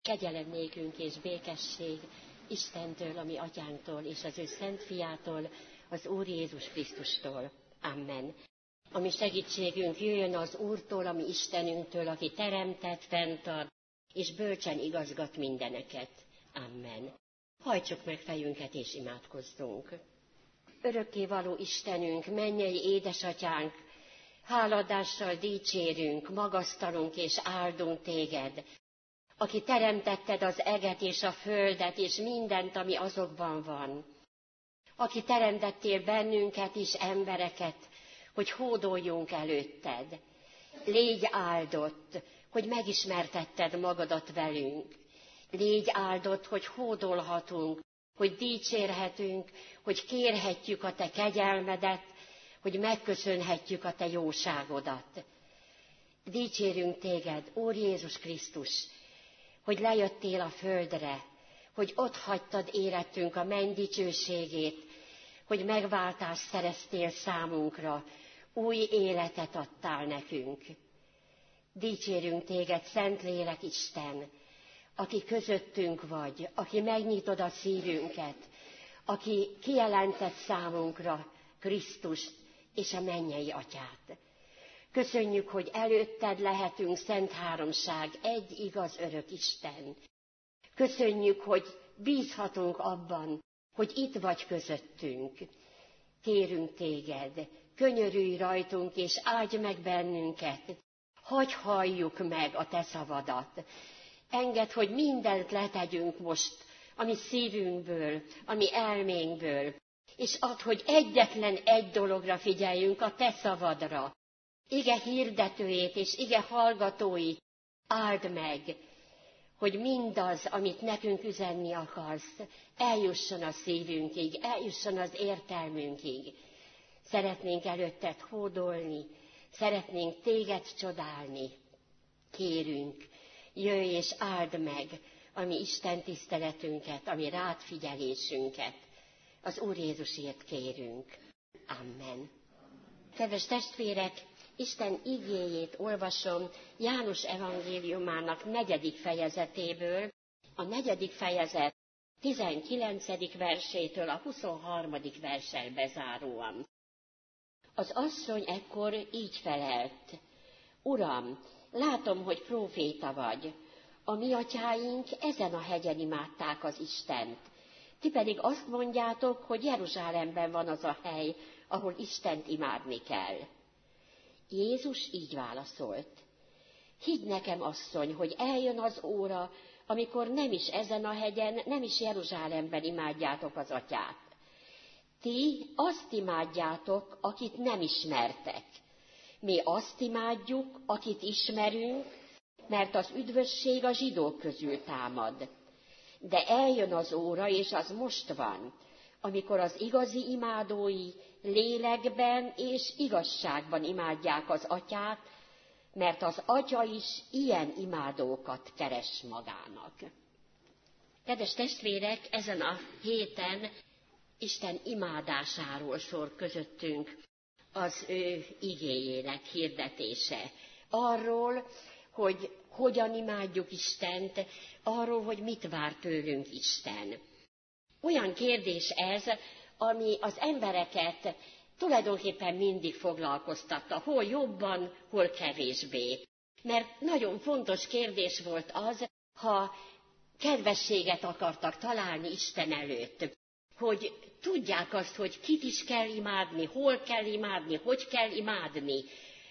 Kegyelem nékünk és békesség Istentől, a mi atyánktól, és az ő szent fiától, az Úr Jézus Krisztustól. Amen. A mi segítségünk jöjjön az Úrtól, a mi Istenünktől, aki teremtett, fenntart, és bölcsen igazgat mindeneket. Amen. Hajtsuk meg fejünket és imádkozzunk. Örökkévaló Istenünk, mennyei édesatyánk, háladással dicsérünk, magasztalunk és áldunk téged, aki teremtetted az eget és a földet, és mindent, ami azokban van. Aki teremtettél bennünket is, embereket, hogy hódoljunk előtted. Légy áldott, hogy megismertetted magadat velünk. Légy áldott, hogy hódolhatunk, hogy dicsérhetünk, hogy kérhetjük a te kegyelmedet, hogy megköszönhetjük a te jóságodat. Dicsérünk téged, Úr Jézus Krisztus, hogy lejöttél a földre, hogy ott hagytad életünk a menny dicsőségét, hogy megváltást szereztél számunkra, új életet adtál nekünk. Dicsérünk téged, Szentlélek Isten, aki közöttünk vagy, aki megnyitod a szívünket, aki kijelentett számunkra Krisztust és a mennyei Atyát. Köszönjük, hogy előtted lehetünk, Szent Háromság, egy igaz örök Isten. Köszönjük, hogy bízhatunk abban, hogy itt vagy közöttünk. Kérünk téged, könyörülj rajtunk, és áldj meg bennünket. Hadd halljuk meg a te szavadat. Engedd, hogy mindent letegyünk most a mi szívünkből, a mi elménkből, és add, hogy egyetlen egy dologra figyeljünk, a te szavadra. Ige hirdetőjét és ige hallgatóit áld meg, hogy mindaz, amit nekünk üzenni akarsz, eljusson a szívünkig, eljusson az értelmünkig. Szeretnénk előtted hódolni, szeretnénk téged csodálni. Kérünk, jöjj és áld meg a mi Isten tiszteletünket, a mi rád figyelésünket. Az Úr Jézusért kérünk. Amen. Kedves testvérek, Isten igéjét olvasom János evangéliumának 4. fejezetéből, a 4. fejezet 19. versétől a 23. verssel bezáróan. Az asszony ekkor így felelt: Uram, látom, hogy próféta vagy. A mi atyáink ezen a hegyen imádták az Istent. Ti pedig azt mondjátok, hogy Jeruzsálemben van az a hely, ahol Istent imádni kell. Jézus így válaszolt: Higgy nekem, asszony, hogy eljön az óra, amikor nem is ezen a hegyen, nem is Jeruzsálemben imádjátok az Atyát. Ti azt imádjátok, akit nem ismertek. Mi azt imádjuk, akit ismerünk, mert az üdvösség a zsidók közül támad. De eljön az óra, és az most van, amikor az igazi imádói lélekben és igazságban imádják az Atyát, mert az Atya is ilyen imádókat keres magának. Kedves testvérek, ezen a héten Isten imádásáról szól közöttünk az ő igéjének hirdetése. Arról, hogy hogyan imádjuk Istent, arról, hogy mit vár tőlünk Isten. Olyan kérdés ez, ami az embereket tulajdonképpen mindig foglalkoztatta, hol jobban, hol kevésbé. Mert nagyon fontos kérdés volt az, ha kedvességet akartak találni Isten előtt, hogy tudják azt, hogy kit is kell imádni, hol kell imádni, hogy kell imádni.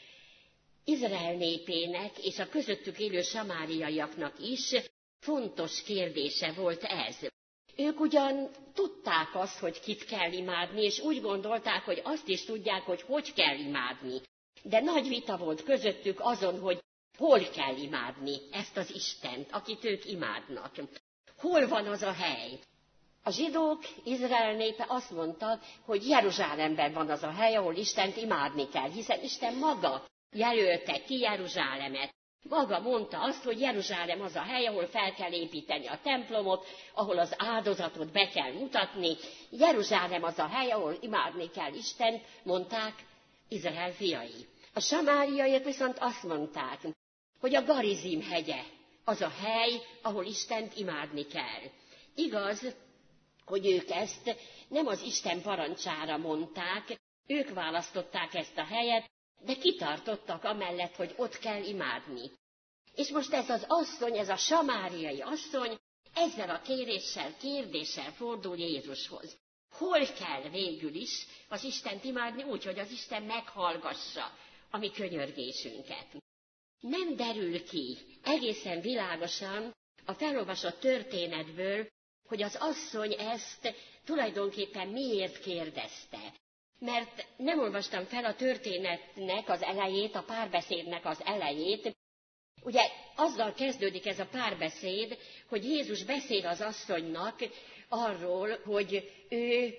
Izrael népének és a közöttük élő samáriaiaknak is fontos kérdése volt ez. Ők ugyan tudták azt, hogy kit kell imádni, és úgy gondolták, hogy azt is tudják, hogy hogy kell imádni. De nagy vita volt közöttük azon, hogy hol kell imádni ezt az Istent, akit ők imádnak. Hol van az a hely? A zsidók, Izrael népe azt mondta, hogy Jeruzsálemben van az a hely, ahol Istent imádni kell, hiszen Isten maga jelölte ki Jeruzsálemet. Maga mondta azt, hogy Jeruzsálem az a hely, ahol fel kell építeni a templomot, ahol az áldozatot be kell mutatni. Jeruzsálem az a hely, ahol imádni kell Istent, mondták Izrael fiai. A samáriaiak viszont azt mondták, hogy a Garizim hegye az a hely, ahol Istent imádni kell. Igaz, hogy ők ezt nem az Isten parancsára mondták, ők választották ezt a helyet, de kitartottak amellett, hogy ott kell imádni. És most ez az asszony, ez a samáriai asszony, ezzel a kérdéssel fordul Jézushoz. Hol kell végül is az Istent imádni úgy, hogy az Isten meghallgassa a mi könyörgésünket? Nem derül ki egészen világosan a felolvasott történetből, hogy az asszony ezt tulajdonképpen miért kérdezte. Mert nem olvastam fel a történetnek az elejét, a párbeszédnek az elejét. Ugye azzal kezdődik ez a párbeszéd, hogy Jézus beszél az asszonynak arról, hogy ő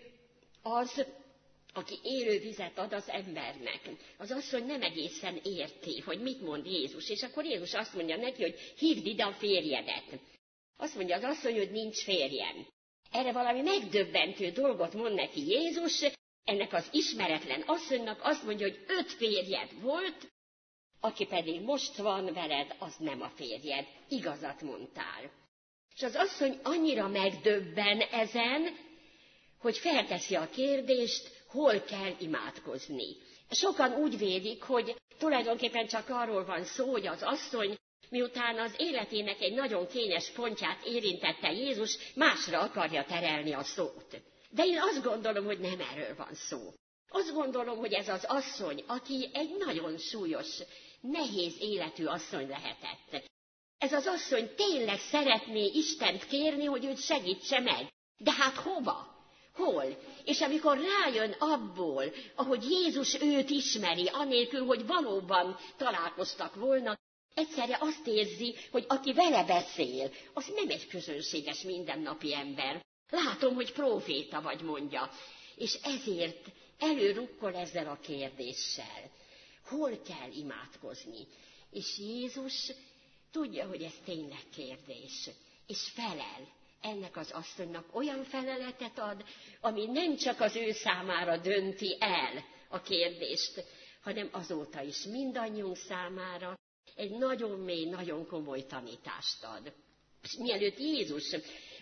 az, aki élő vizet ad az embernek. Az asszony nem egészen érti, hogy mit mond Jézus, és akkor Jézus azt mondja neki, hogy hívd ide a férjedet. Azt mondja az asszony, hogy nincs férjem. Erre valami megdöbbentő dolgot mond neki Jézus, ennek az ismeretlen asszonynak azt mondja, hogy 5 férjed volt, aki pedig most van veled, az nem a férjed. Igazat mondtál. És az asszony annyira megdöbben ezen, hogy felteszi a kérdést, hol kell imádkozni. Sokan úgy vélik, hogy tulajdonképpen csak arról van szó, hogy az asszony, miután az életének egy nagyon kényes pontját érintette Jézus, másra akarja terelni a szót. De én azt gondolom, hogy nem erről van szó. Azt gondolom, hogy ez az asszony, aki egy nagyon súlyos, nehéz életű asszony lehetett. Ez az asszony tényleg szeretné Istent kérni, hogy őt segítse meg. De hát hova? Hol? És amikor rájön abból, ahogy Jézus őt ismeri, anélkül, hogy valóban találkoztak volna, egyszerre azt érzi, hogy aki vele beszél, az nem egy közönséges mindennapi ember. Látom, hogy próféta vagy, mondja. És ezért előrukkol ezzel a kérdéssel. Hol kell imádkozni? És Jézus tudja, hogy ez tényleg kérdés. És felel. Ennek az asszonynak olyan feleletet ad, ami nem csak az ő számára dönti el a kérdést, hanem azóta is mindannyiunk számára egy nagyon mély, nagyon komoly tanítást ad. És mielőtt Jézus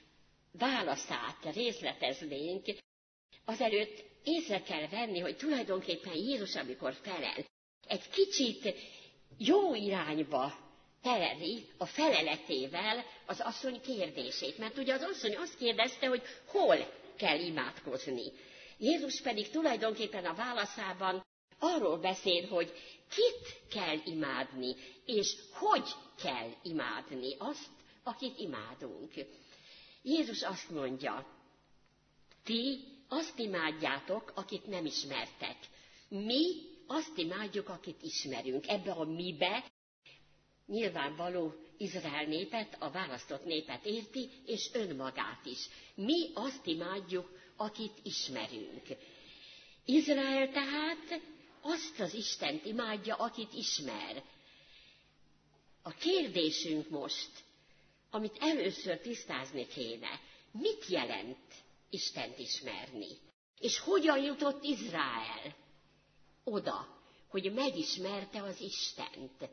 válaszát részleteznénk, azelőtt észre kell venni, hogy tulajdonképpen Jézus, amikor felel, egy kicsit jó irányba tereli a feleletével az asszony kérdését. Mert ugye az asszony azt kérdezte, hogy hol kell imádkozni. Jézus pedig tulajdonképpen a válaszában arról beszél, hogy kit kell imádni, és hogy kell imádni azt, akit imádunk. Jézus azt mondja, ti azt imádjátok, akit nem ismertek. Mi azt imádjuk, akit ismerünk. Ebbe a mibe nyilvánvaló Izrael népet, a választott népet érti, és önmagát is. Mi azt imádjuk, akit ismerünk. Izrael tehát azt az Istent imádja, akit ismer. A kérdésünk most, amit először tisztázni kéne, mit jelent Istent ismerni? És hogyan jutott Izrael oda, hogy megismerte az Istent?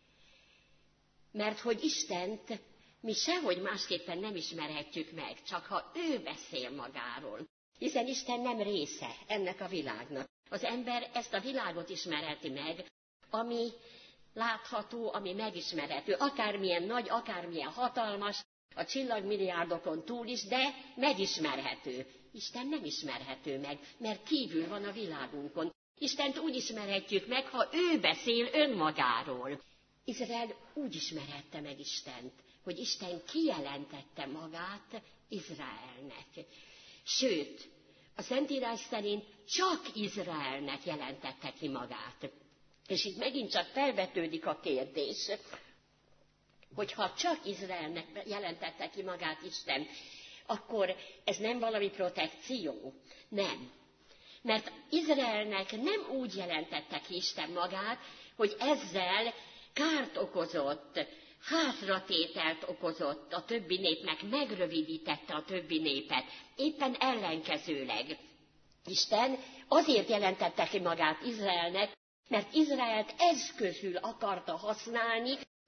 Mert hogy Istent mi sehogy másképpen nem ismerhetjük meg, csak ha ő beszél magáról. Hiszen Isten nem része ennek a világnak. Az ember ezt a világot ismerheti meg, ami látható, ami megismerhető. Akármilyen nagy, akármilyen hatalmas, a csillagmilliárdokon túl is, de megismerhető. Isten nem ismerhető meg, mert kívül van a világunkon. Istent úgy ismerhetjük meg, ha ő beszél önmagáról. Izrael úgy ismerhette meg Istent, hogy Isten kijelentette magát Izraelnek. Sőt, a Szentírás szerint csak Izraelnek jelentette ki magát. És itt megint csak felvetődik a kérdés, hogy ha csak Izraelnek jelentette ki magát Isten, akkor ez nem valami protekció? Nem. Mert Izraelnek nem úgy jelentette ki Isten magát, hogy ezzel kárt okozott, hátratételt okozott a többi népnek, megrövidítette a többi népet. Éppen ellenkezőleg. Isten azért jelentette ki magát Izraelnek, mert Izraelt eszközül akarta használni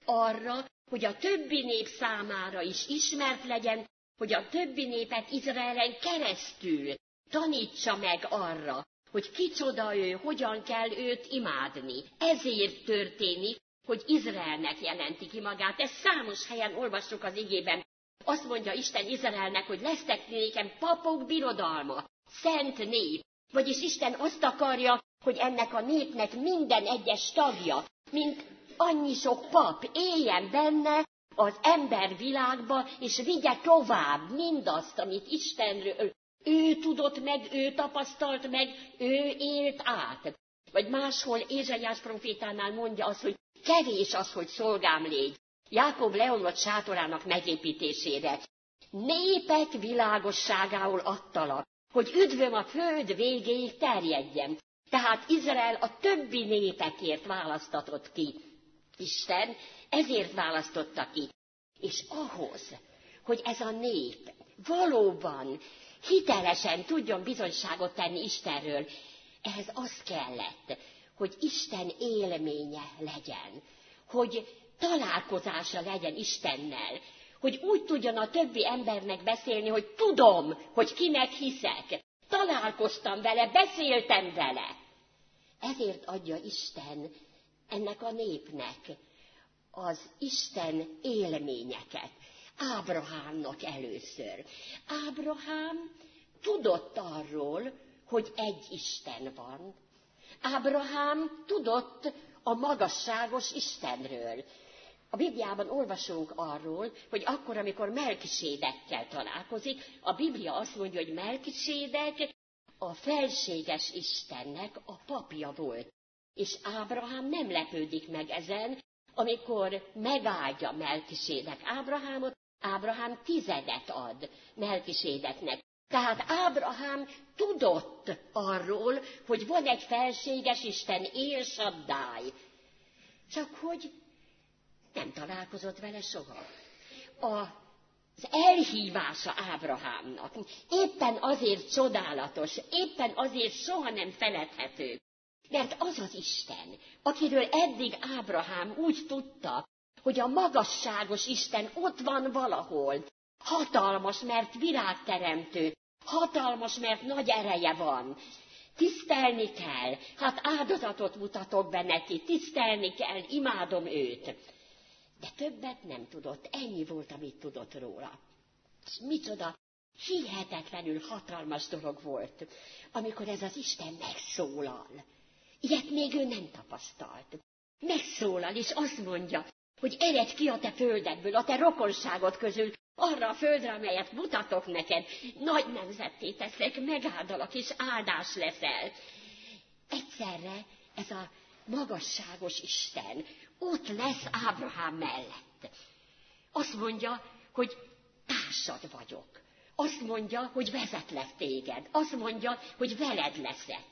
arra, hogy a többi nép számára is ismert legyen, hogy a többi népet Izraelen keresztül tanítsa meg arra, hogy kicsoda ő, hogyan kell őt imádni. Ezért történik, hogy Izraelnek jelenti ki magát. Ezt számos helyen olvassuk az igében. Azt mondja Isten Izraelnek, hogy lesztek nékem papok birodalma, szent nép. Vagyis Isten azt akarja, hogy ennek a népnek minden egyes tagja, mint annyi sok pap éljen benne az embervilágba, és vigye tovább mindazt, amit Istenről ő tudott meg, ő tapasztalt meg, ő élt át. Vagy máshol Ézsaiás profétánál mondja azt, hogy kevés az, hogy szolgám légy. Jákob leomlott sátorának megépítésére. Népek világosságául adtalak, hogy üdvöm a föld végéig terjedjen. Tehát Izrael a többi népekért választatott ki. Isten ezért választotta ki. És ahhoz, hogy ez a nép valóban hitelesen tudjon bizonyságot tenni Istenről, ehhez az kellett, hogy Isten élménye legyen, hogy találkozása legyen Istennel, hogy úgy tudjon a többi embernek beszélni, hogy tudom, hogy kinek hiszek, találkoztam vele, beszéltem vele. Ezért adja Isten ennek a népnek az Isten élményeket. Ábrahámnak először. Ábrahám tudott arról, hogy egy Isten van. Ábrahám tudott a magasságos Istenről. A Bibliában olvasunk arról, hogy akkor, amikor Melkisédekkel találkozik, a Biblia azt mondja, hogy Melkisédek a felséges Istennek a papja volt. És Ábrahám nem lepődik meg ezen, amikor megáldja Melkisédek Ábrahámot, Ábrahám 10 ad Melkisédeknek. Tehát Ábrahám tudott arról, hogy van egy felséges Isten, El Shaddai. Csak hogy nem találkozott vele soha. Az elhívása Ábrahámnak éppen azért csodálatos, éppen azért soha nem feledhető, mert az az Isten, akiről eddig Ábrahám úgy tudta, hogy a magasságos Isten ott van valahol, hatalmas, mert világteremtő, hatalmas, mert nagy ereje van. Tisztelni kell, hát áldozatot mutatok be neki, tisztelni kell, imádom őt. De többet nem tudott, ennyi volt, amit tudott róla. És micsoda hihetetlenül hatalmas dolog volt, amikor ez az Isten megszólal. Ilyet még ő nem tapasztalt. Megszólal, és azt mondja, hogy eredj ki a te földedből, a te rokonságod közül, arra a földre, amelyet mutatok neked, nagy nemzetté teszek, megáldalak, és áldás leszel. Egyszerre ez a magasságos Isten ott lesz Ábrahám mellett. Azt mondja, hogy társad vagyok. Azt mondja, hogy vezetlek téged. Azt mondja, hogy veled leszek.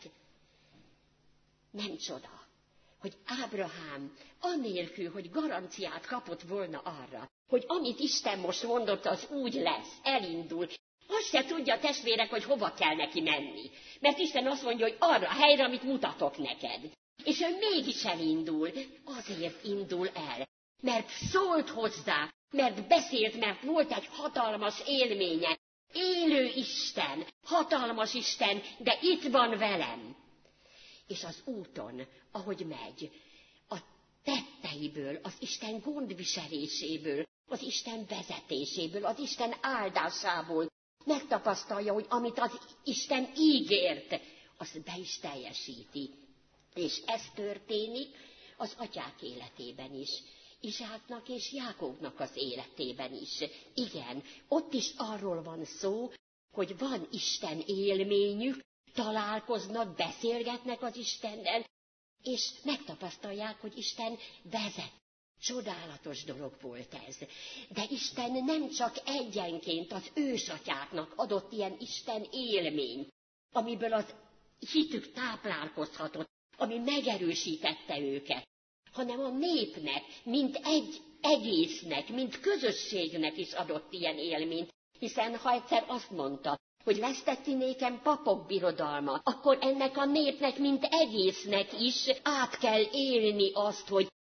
Nem csoda, hogy Ábrahám anélkül, hogy garanciát kapott volna arra, hogy amit Isten most mondott, az úgy lesz, elindul. Azt se tudja, testvérek, hogy hova kell neki menni. Mert Isten azt mondja, hogy arra a helyre, amit mutatok neked. És ő mégis elindul. Azért indul el, mert szólt hozzá, mert beszélt, mert volt egy hatalmas élménye. Élő Isten, hatalmas Isten, de itt van velem. És az úton, ahogy megy, a tetteiből, az Isten gondviseléséből, az Isten vezetéséből, az Isten áldásából megtapasztalja, hogy amit az Isten ígért, azt be is teljesíti. És ez történik az atyák életében is, Izsáknak és Jákobnak az életében is. Igen, ott is arról van szó, hogy van Isten élményük, találkoznak, beszélgetnek az Istennel, és megtapasztalják, hogy Isten vezet. Csodálatos dolog volt ez. De Isten nem csak egyenként az ősatyáknak adott ilyen Isten élményt, amiből az hitük táplálkozhatott, ami megerősítette őket, hanem a népnek, mint egy egésznek, mint közösségnek is adott ilyen élményt, hiszen ha egyszer azt mondta, hogy lesztek ti nékem papok birodalma, akkor ennek a népnek, mint egésznek is át kell élni azt, hogy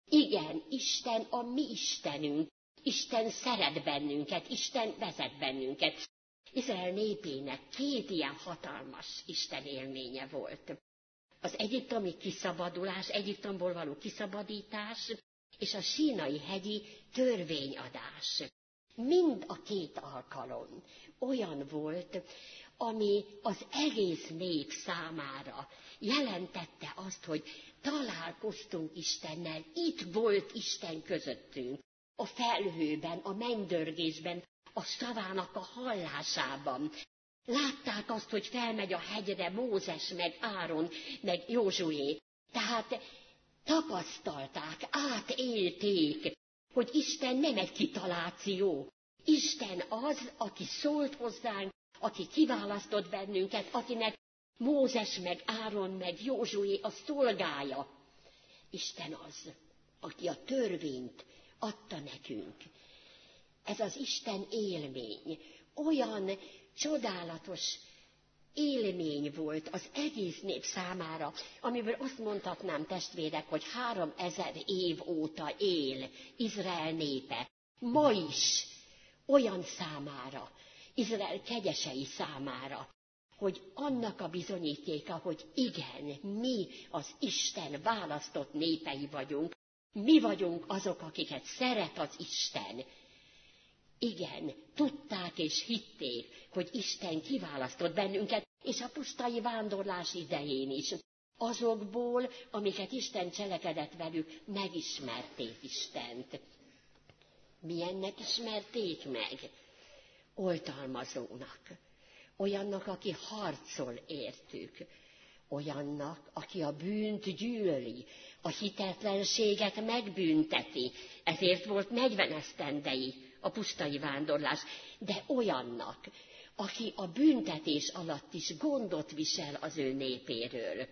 Igen, Isten a mi Istenünk. Isten szeret bennünket, Isten vezet bennünket. Izrael népének 2 ilyen hatalmas Isten élménye volt. Az egyiptomi kiszabadulás, Egyiptomból való kiszabadítás, és a sínai hegyi törvényadás. Mind a 2 alkalom olyan volt, ami az egész nép számára jelentette azt, hogy találkoztunk Istennel, itt volt Isten közöttünk, a felhőben, a mennydörgésben, a szavának a hallásában. Látták azt, hogy felmegy a hegyre Mózes, meg Áron, meg Józsué. Tehát tapasztalták, átélték, hogy Isten nem egy kitaláció. Isten az, aki szólt hozzánk, aki kiválasztott bennünket, akinek Mózes, meg Áron, meg Józsué a szolgája. Isten az, aki a törvényt adta nekünk. Ez az Isten élmény olyan csodálatos élmény volt az egész nép számára, amiből azt mondhatnám, testvérek, hogy 3000 év óta él Izrael népe. Ma is olyan számára, Izrael kegyesei számára, hogy annak a bizonyítéka, hogy igen, mi az Isten választott népei vagyunk, mi vagyunk azok, akiket szeret az Isten. Igen, tudták és hitték, hogy Isten kiválasztott bennünket, és a pusztai vándorlás idején is. Azokból, amiket Isten cselekedett velük, megismerték Istent. Milyennek ismerték meg? Oltalmazónak. Olyannak, aki harcol értük. Olyannak, aki a bűnt gyűlöli, a hitetlenséget megbünteti. Ezért volt 40 esztendei a pusztai vándorlás, de olyannak, aki a büntetés alatt is gondot visel az ő népéről.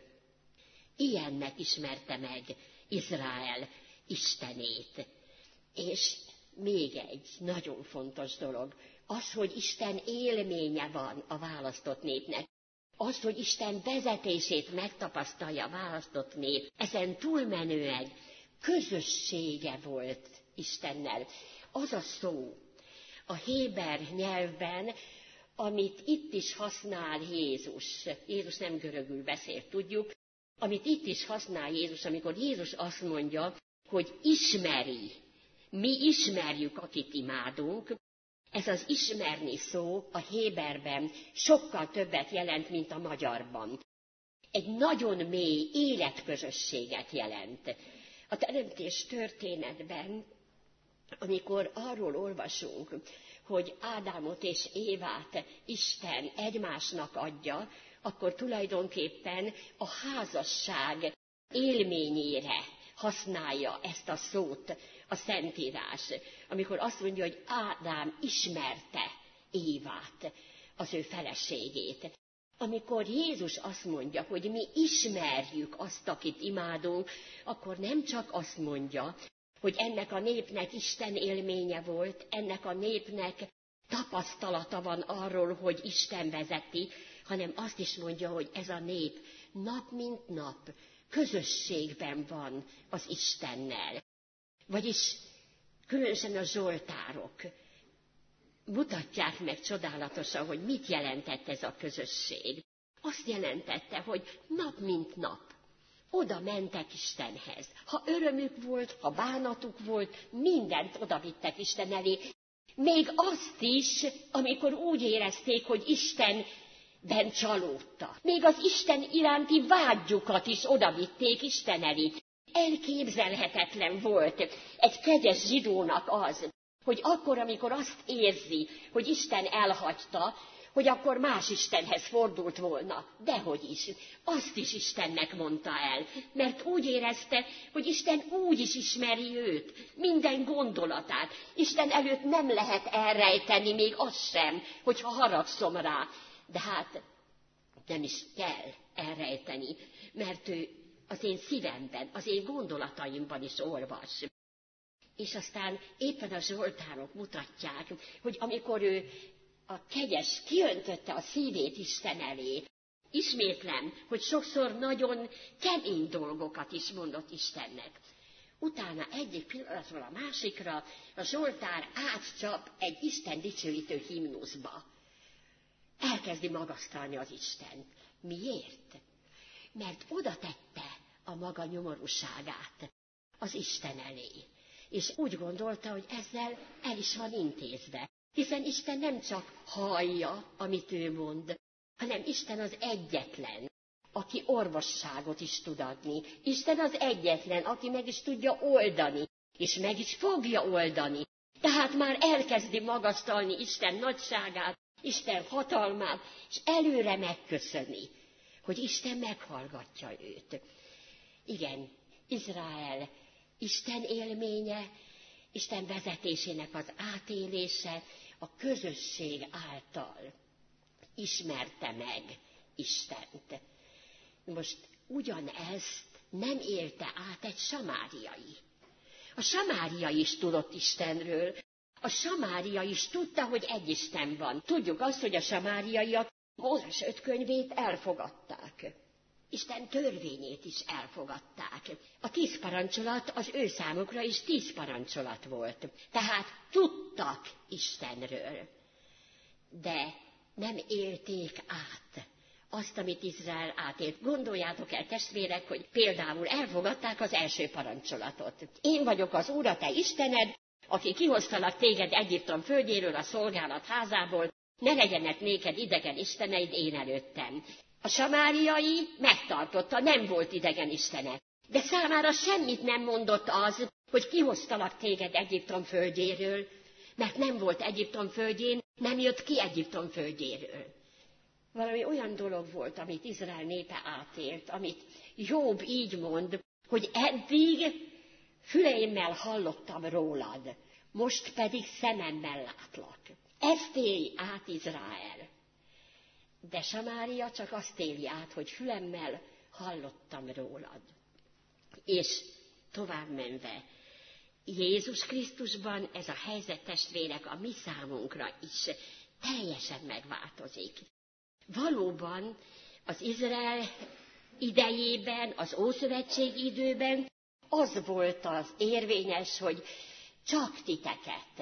Ilyennek ismerte meg Izrael Istenét. És még egy nagyon fontos dolog, az, hogy Isten élménye van a választott népnek. Az, hogy Isten vezetését megtapasztalja a választott nép, ezen túlmenően közössége volt Istennel. Az a szó a héber nyelvben, amit itt is használ Jézus nem görögül beszél, tudjuk, amit itt is használ Jézus, amikor Jézus azt mondja, hogy ismeri, mi ismerjük, akit imádunk. Ez az ismerni szó a héberben sokkal többet jelent, mint a magyarban. Egy nagyon mély életközösséget jelent. A teremtés történetben, amikor arról olvasunk, hogy Ádámot és Évát Isten egymásnak adja, akkor tulajdonképpen a házasság élményére használja ezt a szót a Szentírás, amikor azt mondja, hogy Ádám ismerte Évát, az ő feleségét. Amikor Jézus azt mondja, hogy mi ismerjük azt, akit imádunk, akkor nem csak azt mondja, hogy ennek a népnek Isten élménye volt, ennek a népnek tapasztalata van arról, hogy Isten vezeti, hanem azt is mondja, hogy ez a nép nap mint nap közösségben van az Istennel. Vagyis különösen a zsoltárok mutatják meg csodálatosan, hogy mit jelentett ez a közösség. Azt jelentette, hogy nap mint nap oda mentek Istenhez. Ha örömük volt, ha bánatuk volt, mindent odavittek Isten elé. Még azt is, amikor úgy érezték, hogy Istenben csalódtak. Még az Isten iránti vágyukat is odavitték Isten elé. Elképzelhetetlen volt egy kegyes zsidónak az, hogy akkor, amikor azt érzi, hogy Isten elhagyta, hogy akkor más Istenhez fordult volna. Dehogy is. Azt is Istennek mondta el, mert úgy érezte, hogy Isten úgy is ismeri őt, minden gondolatát. Isten előtt nem lehet elrejteni még azt sem, hogyha haragszom rá. De hát nem is kell elrejteni, mert ő az én szívemben, az én gondolataimban is olvas. És aztán éppen a zsoltárok mutatják, hogy amikor ő a kegyes kiöntötte a szívét Isten elé, ismétlem, hogy sokszor nagyon kemény dolgokat is mondott Istennek. Utána egyik pillanatról a másikra a Zsoltár átcsap egy Isten dicsőítő himnuszba. Elkezdi magasztalni az Istent. Miért? Mert oda tette a maga nyomorúságát az Isten elé. És úgy gondolta, hogy ezzel el is van intézve. Hiszen Isten nem csak hallja, amit ő mond, hanem Isten az egyetlen, aki orvosságot is tud adni. Isten az egyetlen, aki meg is tudja oldani, és meg is fogja oldani. Tehát már elkezdi magasztalni Isten nagyságát, Isten hatalmát, és előre megköszöni, hogy Isten meghallgatja őt. Igen, Izrael Isten élménye, Isten vezetésének az átélése a közösség által ismerte meg Istent. Most ugyanezt nem élte át egy samáriai. A samáriai is tudott Istenről, a samáriai is tudta, hogy egy Isten van. Tudjuk azt, hogy a samáriaiak Mózes 5 könyvét elfogadták. Isten törvényét is elfogadták. A 10 parancsolat az ő számukra is 10 parancsolat volt. Tehát tudtak Istenről, de nem élték át azt, amit Izrael átélt. Gondoljátok el, testvérek, hogy például elfogadták az első parancsolatot. Én vagyok az Úr, a te Istened, aki kihoztalak téged Egyiptom földjéről, a szolgálat házából, ne legyenek néked idegen isteneid én előttem. A samáriai megtartotta, nem volt idegen istene. De számára semmit nem mondott az, hogy kihoztalak téged Egyiptom földjéről, mert nem volt Egyiptom földjén, nem jött ki Egyiptom földjéről. Valami olyan dolog volt, amit Izrael népe átélt, amit Jobb így mond, hogy eddig füleimmel hallottam rólad, most pedig szememmel látlak. Ezt éli át Izrael. De Samária csak azt éli át, hogy fülemmel hallottam rólad. És tovább menve, Jézus Krisztusban ez a helyzet, testvérek, a mi számunkra is teljesen megváltozik. Valóban az Izrael idejében, az Ószövetség időben az volt az érvényes, hogy csak titeket,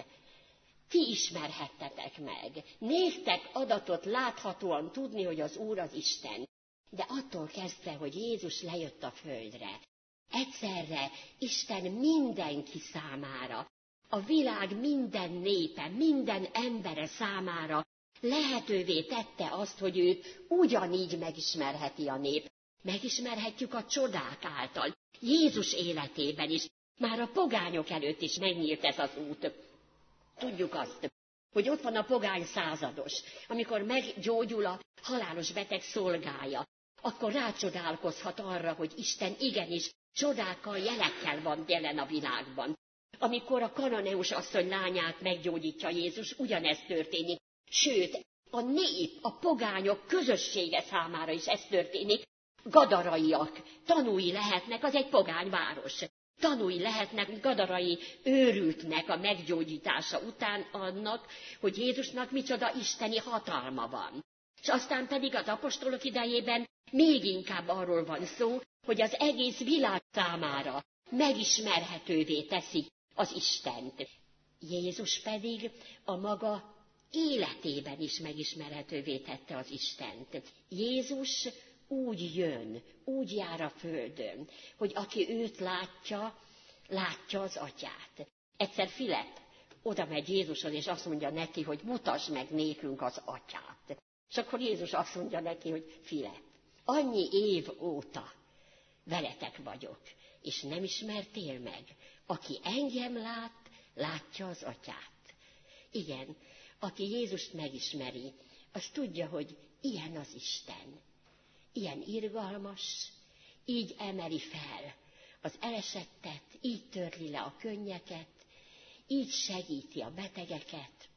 ti ismerhettetek meg. Néktek adatot láthatóan tudni, hogy az Úr az Isten. De attól kezdve, hogy Jézus lejött a földre, egyszerre Isten mindenki számára, a világ minden népe, minden embere számára lehetővé tette azt, hogy őt ugyanígy megismerheti a nép. Megismerhetjük a csodák által. Jézus életében is, már a pogányok előtt is megnyílt ez az út. Tudjuk azt, hogy ott van a pogány százados, amikor meggyógyul a halálos beteg szolgája, akkor rácsodálkozhat arra, hogy Isten igenis csodákkal, jelekkel van jelen a világban. Amikor a kananeus asszony lányát meggyógyítja Jézus, ugyanezt történik. Sőt, a nép, a pogányok közössége számára is ez történik. Gadaraiak tanúi lehetnek, az egy pogányváros. Tanúi lehetnek gadarai őrültnek a meggyógyítása után annak, hogy Jézusnak micsoda isteni hatalma van. És aztán pedig az apostolok idejében még inkább arról van szó, hogy az egész világ számára megismerhetővé teszik az Istent. Jézus pedig a maga életében is megismerhetővé tette az Istent. Jézus úgy jön, úgy jár a földön, hogy aki őt látja, látja az atyát. Egyszer Filip oda megy Jézushoz, és azt mondja neki, hogy mutasd meg nékünk az atyát. És akkor Jézus azt mondja neki, hogy Filip, annyi év óta veletek vagyok, és nem ismertél meg. Aki engem lát, látja az atyát. Igen, aki Jézust megismeri, az tudja, hogy ilyen az Isten. Ilyen irgalmas, így emeli fel az elesettet, így törli le a könnyeket, így segíti a betegeket,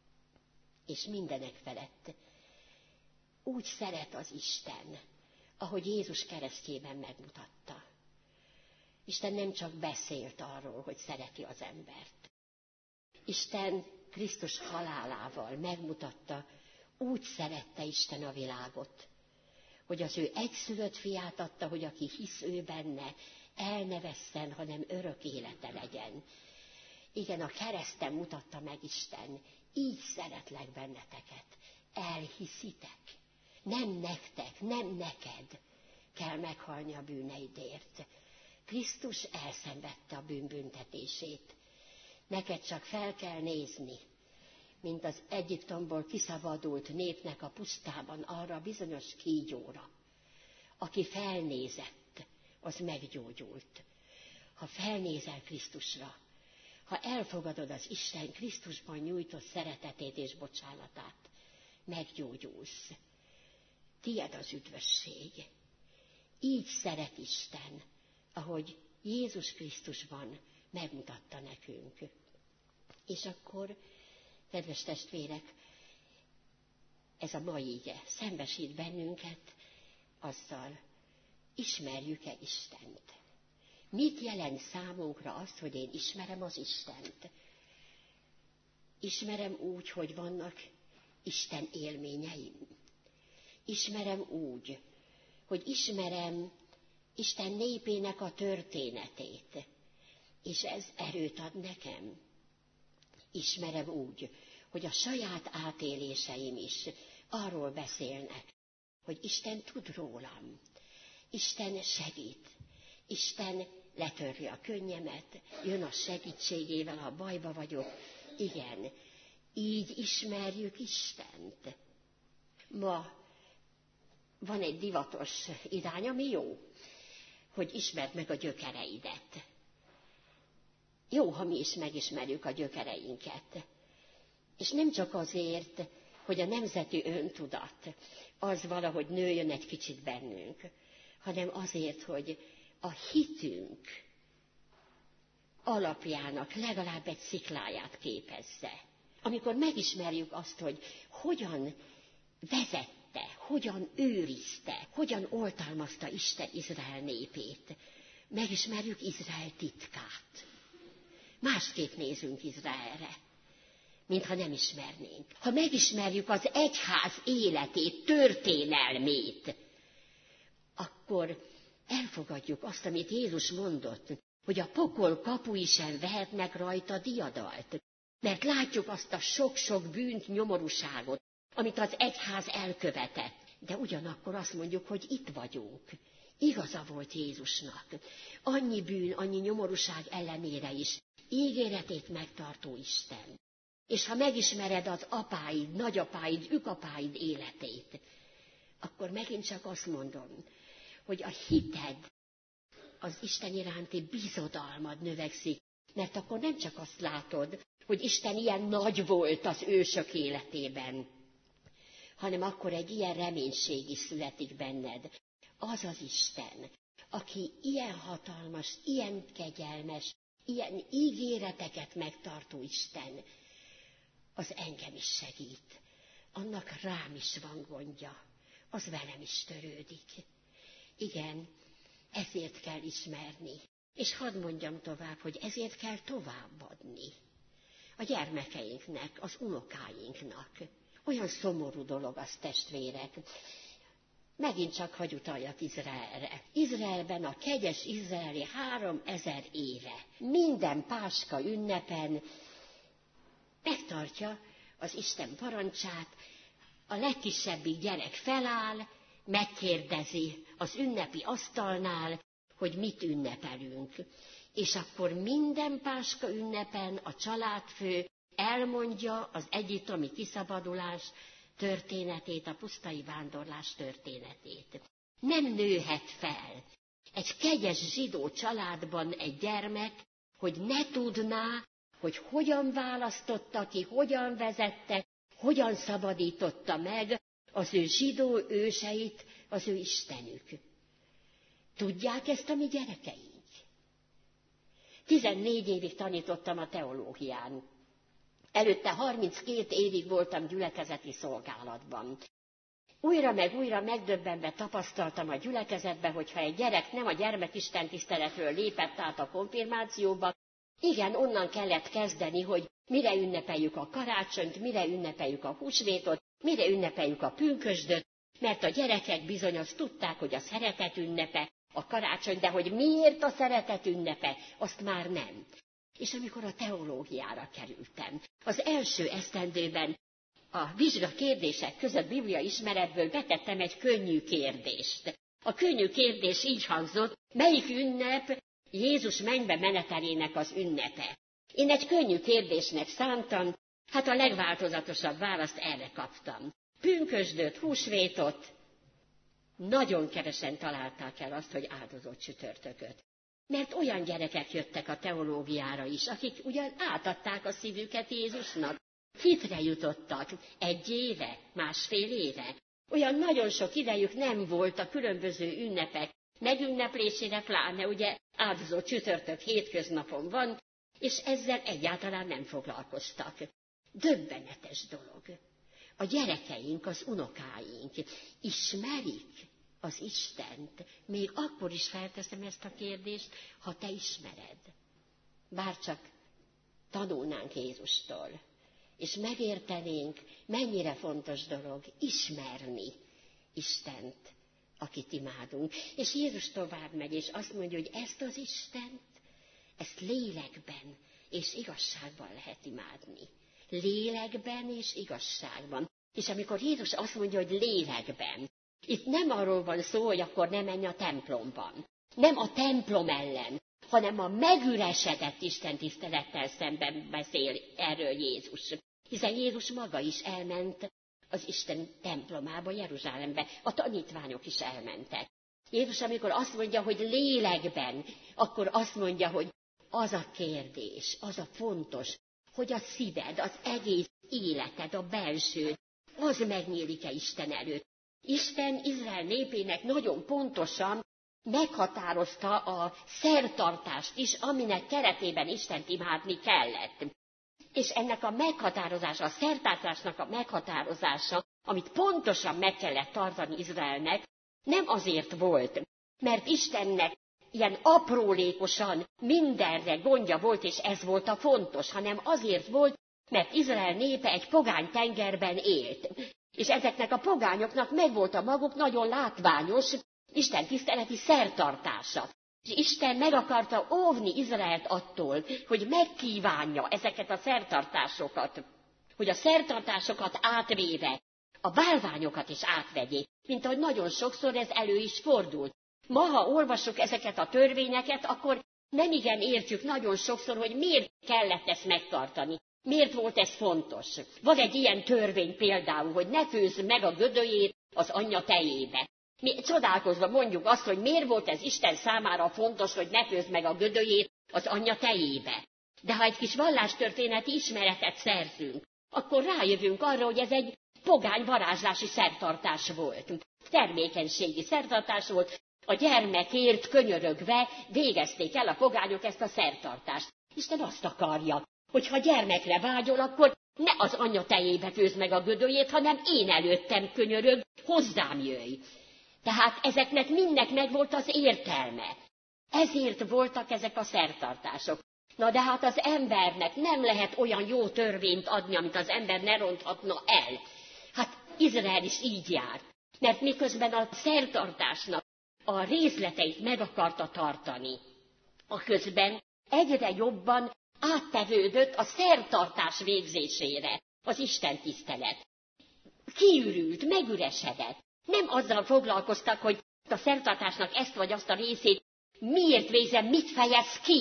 és mindenek felett úgy szeret az Isten, ahogy Jézus keresztjében megmutatta. Isten nem csak beszélt arról, hogy szereti az embert. Isten Krisztus halálával megmutatta, úgy szerette Isten a világot, hogy az ő egyszülött fiát adta, hogy aki hisz ő benne, el ne vesszen, hanem örök élete legyen. Igen, a kereszten mutatta meg Isten, így szeretlek benneteket. Elhiszitek. Nem nektek, nem neked kell meghalni a bűneidért. Krisztus elszenvedte a bűn büntetését. Neked csak fel kell nézni, mint az Egyiptomból kiszabadult népnek a pusztában arra a bizonyos kígyóra. Aki felnézett, az meggyógyult. Ha felnézel Krisztusra, ha elfogadod az Isten Krisztusban nyújtott szeretetét és bocsánatát, meggyógyulsz. Tied az üdvösség. Így szeret Isten, ahogy Jézus Krisztusban megmutatta nekünk. És akkor, kedves testvérek, ez a mai ige szembesít bennünket azzal, ismerjük-e Istent? Mit jelent számunkra az, hogy én ismerem az Istent? Ismerem úgy, hogy vannak Isten élményeim. Ismerem úgy, hogy ismerem Isten népének a történetét, és ez erőt ad nekem. Ismerem úgy, hogy a saját átéléseim is arról beszélnek, hogy Isten tud rólam, Isten segít, Isten letörli a könnyemet, jön a segítségével, ha bajba vagyok. Igen, így ismerjük Istent. Ma van egy divatos irány, ami jó, hogy ismerd meg a gyökereidet. Jó, ha mi is megismerjük a gyökereinket. És nem csak azért, hogy a nemzeti öntudat az valahogy nőjön egy kicsit bennünk, hanem azért, hogy a hitünk alapjának legalább egy szikláját képezze. Amikor megismerjük azt, hogy hogyan vezette, hogyan őrizte, hogyan oltalmazta Isten Izrael népét, megismerjük Izrael titkát. Másképp nézünk Izraelre, mintha nem ismernénk. Ha megismerjük az egyház életét, történelmét, akkor elfogadjuk azt, amit Jézus mondott, hogy a pokol kapui sem vehetnek rajta diadalt. Mert látjuk azt a sok-sok bűnt, nyomorúságot, amit az egyház elkövetett. De ugyanakkor azt mondjuk, hogy itt vagyunk. Igaza volt Jézusnak. Annyi bűn, annyi nyomorúság ellenére is ígéretét megtartó Isten. És ha megismered az apáid, nagyapáid, ükapáid életét, akkor megint csak azt mondom, hogy a hited, az Isten iránti bizodalmad növekszik, mert akkor nem csak azt látod, hogy Isten ilyen nagy volt az ősök életében, hanem akkor egy ilyen reménység is születik benned. Az az Isten, aki ilyen hatalmas, ilyen kegyelmes, ilyen ígéreteket megtartó Isten, az engem is segít. Annak rám is van gondja, az velem is törődik. Igen, ezért kell ismerni. És hadd mondjam tovább, hogy ezért kell továbbadni a gyermekeinknek, az unokáinknak. Olyan szomorú dolog az, testvérek. Megint csak hagy utaljak Izraelre. Izraelben a kegyes izraeli 3000 éve minden Páska ünnepen megtartja az Isten parancsát, a legkisebbik gyerek feláll, megkérdezi az ünnepi asztalnál, hogy mit ünnepelünk. És akkor minden Páska ünnepen a családfő elmondja az egyiptomi kiszabadulás történetét, a pusztai vándorlás történetét. Nem nőhet fel egy kegyes zsidó családban egy gyermek, hogy ne tudná, hogy hogyan választotta ki, hogyan vezette, hogyan szabadította meg az ő zsidó őseit, az ő Istenük. Tudják ezt a mi gyerekeink? 14 évig tanítottam a teológián. Előtte 32 évig voltam gyülekezeti szolgálatban. Újra meg újra megdöbbenve tapasztaltam a gyülekezetben, hogyha egy gyerek nem a gyermekistentiszteletről lépett át a konfirmációba, igen, onnan kellett kezdeni, hogy mire ünnepeljük a karácsonyt, mire ünnepeljük a húsvétot, mire ünnepeljük a pünkösdöt, mert a gyerekek bizony azt tudták, hogy a szeretet ünnepe, a karácsony, de hogy miért a szeretet ünnepe, azt már nem. És amikor a teológiára kerültem, az első esztendőben a vizsga kérdések között Biblia ismeretből betettem egy könnyű kérdést. A könnyű kérdés így hangzott, melyik ünnep Jézus mennybe menetelének az ünnepe? Én egy könnyű kérdésnek szántam, hát a legváltozatosabb választ erre kaptam. Pünkösdöt, húsvétot, nagyon kevesen találták el azt, hogy áldozott csütörtököt. Mert olyan gyerekek jöttek a teológiára is, akik ugyan átadták a szívüket Jézusnak, hitre jutottak 1 éve, 1,5 éve. Olyan nagyon sok idejük nem volt a különböző ünnepek megünneplésére, pláne ugye áldozott csütörtök hétköznapon van, és ezzel egyáltalán nem foglalkoztak. Döbbenetes dolog. A gyerekeink, az unokáink ismerik az Istent. Még akkor is felteszem ezt a kérdést, ha te ismered. Bárcsak tanulnánk Jézustól, és megértenénk, mennyire fontos dolog ismerni Istent, akit imádunk. És Jézus tovább megy, és azt mondja, hogy ezt az Istent, ezt lélekben és igazságban lehet imádni. Lélekben és igazságban. És amikor Jézus azt mondja, hogy lélekben, itt nem arról van szó, hogy akkor ne menj a templomban. Nem a templom ellen, hanem a megüresedett Isten tisztelettel szemben beszél erről Jézus. Hiszen Jézus maga is elment az Isten templomába, Jeruzsálembe. A tanítványok is elmentek. Jézus, amikor azt mondja, hogy lélekben, akkor azt mondja, hogy az a kérdés, az a fontos, hogy a szíved, az egész életed, a belsőd, az megnyílik-e Isten előtt. Isten Izrael népének nagyon pontosan meghatározta a szertartást is, aminek keretében Istent imádni kellett. És ennek a meghatározása, a szertartásnak a meghatározása, amit pontosan meg kellett tartani Izraelnek, nem azért volt, mert Istennek ilyen aprólékosan mindenre gondja volt, és ez volt a fontos, hanem azért volt, mert Izrael népe egy pogány tengerben élt. És ezeknek a pogányoknak megvolt a maguk nagyon látványos Isten tiszteleti szertartása. És Isten meg akarta óvni Izraelt attól, hogy megkívánja ezeket a szertartásokat, hogy a szertartásokat átvéve a bálványokat is átvegyék, mint ahogy nagyon sokszor ez elő is fordult. Ma, ha olvassuk ezeket a törvényeket, akkor nem igen értjük nagyon sokszor, hogy miért kellett ezt megtartani. Miért volt ez fontos? Van egy ilyen törvény például, hogy ne főzd meg a gödöjét az anyja tejébe. Mi csodálkozva mondjuk azt, hogy miért volt ez Isten számára fontos, hogy ne főzd meg a gödöjét az anyja tejébe. De ha egy kis vallástörténeti ismeretet szerzünk, akkor rájövünk arra, hogy ez egy pogány varázslási szertartás volt. Termékenységi szertartás volt. A gyermekért könyörögve végezték el a pogányok ezt a szertartást. Isten azt akarja, hogy ha gyermekre vágyol, akkor ne az anya tejébe főzd meg a gödöjét, hanem én előttem könyörög, hozzám jöjj. Tehát ezeknek mindnek megvolt az értelme. Ezért voltak ezek a szertartások. Na de hát az embernek nem lehet olyan jó törvényt adni, amit az ember ne ronthatna el. Hát Izrael is így járt, mert miközben a szertartásnak a részleteit meg akarta tartani, aközben egyre jobban áttevődött a szertartás végzésére az Isten tisztelet. Kiürült, megüresedett. Nem azzal foglalkoztak, hogy a szertartásnak ezt vagy azt a részét miért végzem, mit fejez ki.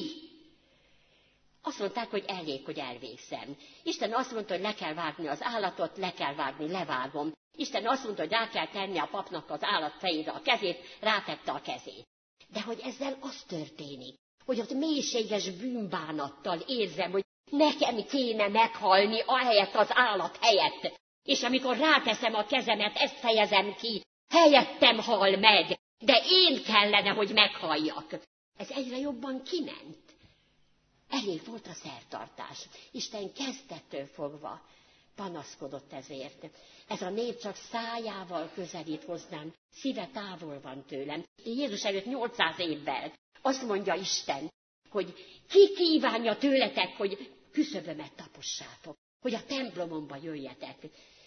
Azt mondták, hogy elég, hogy elvégzem. Isten azt mondta, hogy le kell vágni az állatot, le kell vágni, levágom. Isten azt mondta, hogy rá kell tenni a papnak az állat fejére a kezét, rátette a kezét. De hogy ezzel az történik, hogy ott mélységes bűnbánattal érzem, hogy nekem kéne meghalni ahelyett az állat helyett. És amikor ráteszem a kezemet, ezt fejezem ki, helyettem hal meg, de én kellene, hogy meghalljak. Ez egyre jobban kiment. Elég volt a szertartás. Isten kezdettől fogva panaszkodott ezért. Ez a nép csak szájával közelít hozzám, szíve távol van tőlem. Jézus előtt 800 évvel azt mondja Isten, hogy ki kívánja tőletek, hogy küszöbömet tapossátok, hogy a templomomba jöjjetek.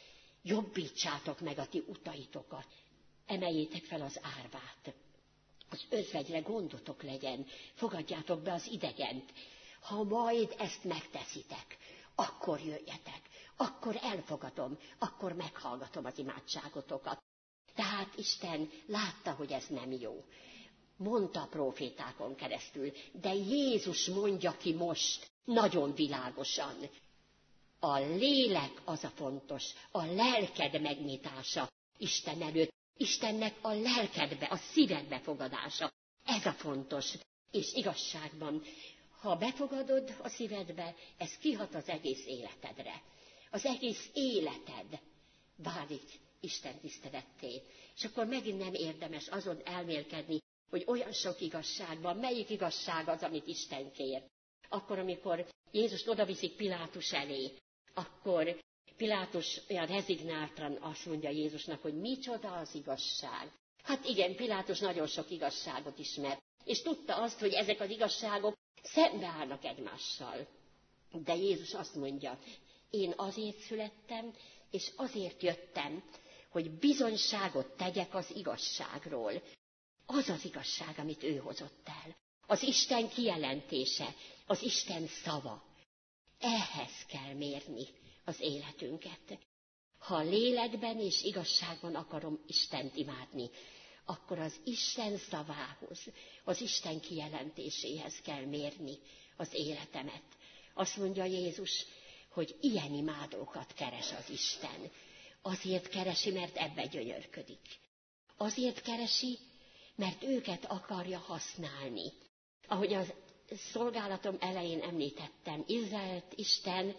Jobbítsátok meg a ti utaitokat, emeljétek fel az árvát. A az özvegyre gondotok legyen, fogadjátok be az idegent. Ha majd ezt megteszitek, akkor jöjjetek, akkor elfogadom, akkor meghallgatom az imádságotokat. Tehát Isten látta, hogy ez nem jó. Mondta a prófétákon keresztül, de Jézus mondja ki most nagyon világosan. A lélek az a fontos, a lelked megnyitása Isten előtt, Istennek a lelkedbe, a szívedbe fogadása. Ez a fontos, és igazságban, ha befogadod a szívedbe, ez kihat az egész életedre. Az egész életed válik Isten tiszteletté. És akkor megint nem érdemes azon elmélkedni, hogy olyan sok igazság van, melyik igazság az, amit Isten kér. Akkor, amikor Jézust odaviszik Pilátus elé, akkor Pilátus olyan rezignáltan azt mondja Jézusnak, hogy micsoda az igazság. Hát igen, Pilátus nagyon sok igazságot ismert, és tudta azt, hogy ezek az igazságok szembeállnak egymással. De Jézus azt mondja, én azért születtem, és azért jöttem, hogy bizonyságot tegyek az igazságról. Az az igazság, amit ő hozott el. Az Isten kijelentése, az Isten szava. Ehhez kell mérni az életünket. Ha lélekben és igazságban akarom Istent imádni, akkor az Isten szavához, az Isten kijelentéséhez kell mérni az életemet. Azt mondja Jézus, hogy ilyen imádókat keres az Isten. Azért keresi, mert ebbe gyönyörködik. Azért keresi, mert őket akarja használni. Ahogy a szolgálatom elején említettem, Izraelt Isten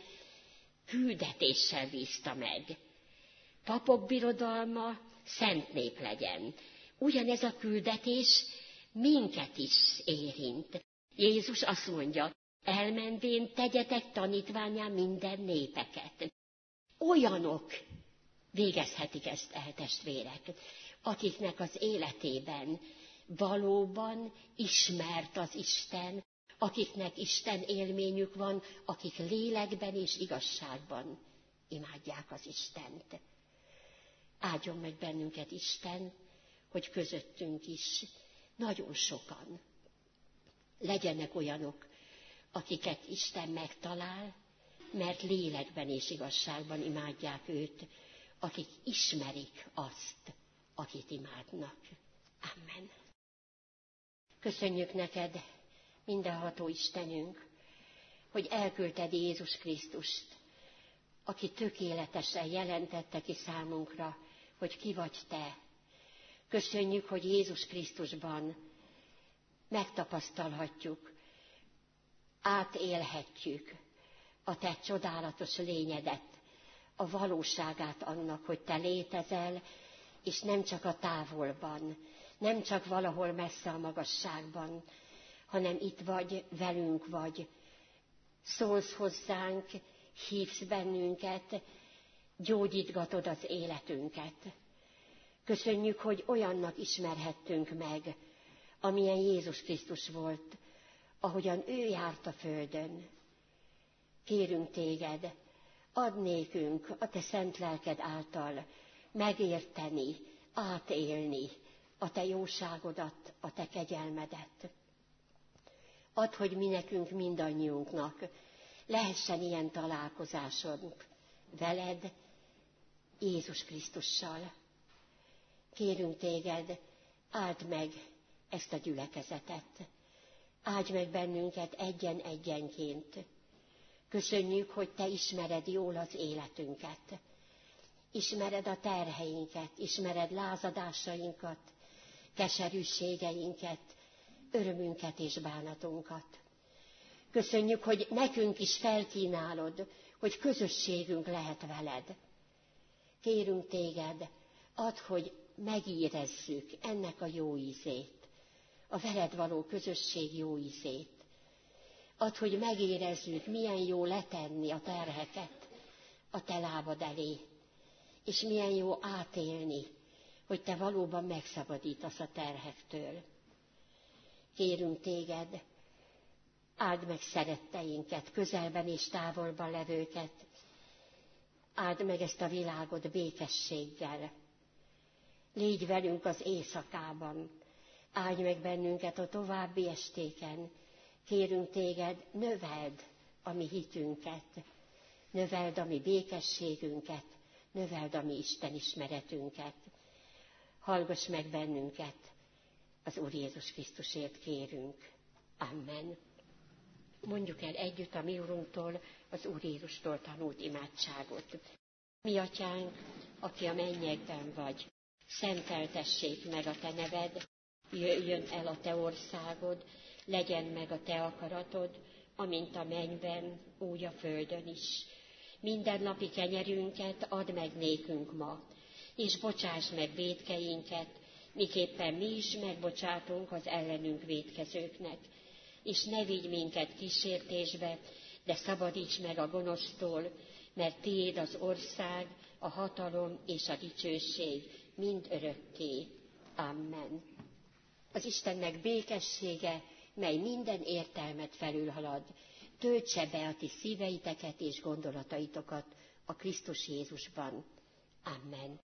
küldetéssel bízta meg. Papok birodalma, szent nép legyen. Ugyanez a küldetés minket is érint. Jézus azt mondja, elmenvén tegyetek tanítvánnyá minden népeket. Olyanok végezhetik ezt el, testvérek, akiknek az életében valóban ismert az Isten, akiknek Isten élményük van, akik lélekben és igazságban imádják az Istent. Áldjon meg bennünket Isten, hogy közöttünk is nagyon sokan legyenek olyanok, akiket Isten megtalál, mert lélekben és igazságban imádják őt, akik ismerik azt, akit imádnak. Amen. Köszönjük neked, mindenható Istenünk, hogy elküldted Jézus Krisztust, aki tökéletesen jelentette ki számunkra, hogy ki vagy te. Köszönjük, hogy Jézus Krisztusban megtapasztalhatjuk, átélhetjük a te csodálatos lényedet, a valóságát annak, hogy te létezel, és nem csak a távolban, nem csak valahol messze a magasságban, hanem itt vagy, velünk vagy, szólsz hozzánk, hívsz bennünket, gyógyítgatod az életünket. Köszönjük, hogy olyannak ismerhettünk meg, amilyen Jézus Krisztus volt, ahogyan ő járt a földön. Kérünk téged, add nékünk a te szent lelked által megérteni, átélni a te jóságodat, a te kegyelmedet. Add, hogy mi nekünk mindannyiunknak lehessen ilyen találkozásunk veled, Jézus Krisztussal. Kérünk téged, áld meg ezt a gyülekezetet. Áldj meg bennünket egyen-egyenként. Köszönjük, hogy te ismered jól az életünket. Ismered a terheinket, ismered lázadásainkat, keserűségeinket, örömünket és bánatunkat. Köszönjük, hogy nekünk is felkínálod, hogy közösségünk lehet veled. Kérünk téged, add, hogy megérezzük ennek a jó ízét, a veled való közösség jó ízét. Add, hogy megérezzük, milyen jó letenni a terheket a te lábad elé, és milyen jó átélni, hogy te valóban megszabadítasz a terhektől. Kérünk téged, áld meg szeretteinket, közelben és távolban levőket, áld meg ezt a világot békességgel. Légy velünk az éjszakában, Áldj meg bennünket a további estéken. Kérünk téged, növeld a mi hitünket, növeld a mi békességünket, növeld a mi Isten ismeretünket. Hallgass meg bennünket, az Úr Jézus Krisztusért kérünk. Amen. Mondjuk el együtt a mi Urunktól, az Úr Jézustól tanult imádságot. Mi atyánk, aki a mennyekben vagy, szenteltessék meg a te neved, jöjjön el a te országod, legyen meg a te akaratod, amint a mennyben, úgy a földön is. Mindennapi kenyerünket add meg nékünk ma, és bocsáss meg vétkeinket, miképpen mi is megbocsátunk az ellenünk vétkezőknek. És ne vigy minket kísértésbe, de szabadíts meg a gonosztól, mert tiéd az ország, a hatalom és a dicsőség mind örökké. Amen. Az Istennek békessége, mely minden értelmet felülhalad, töltse be a ti szíveiteket és gondolataitokat a Krisztus Jézusban. Amen.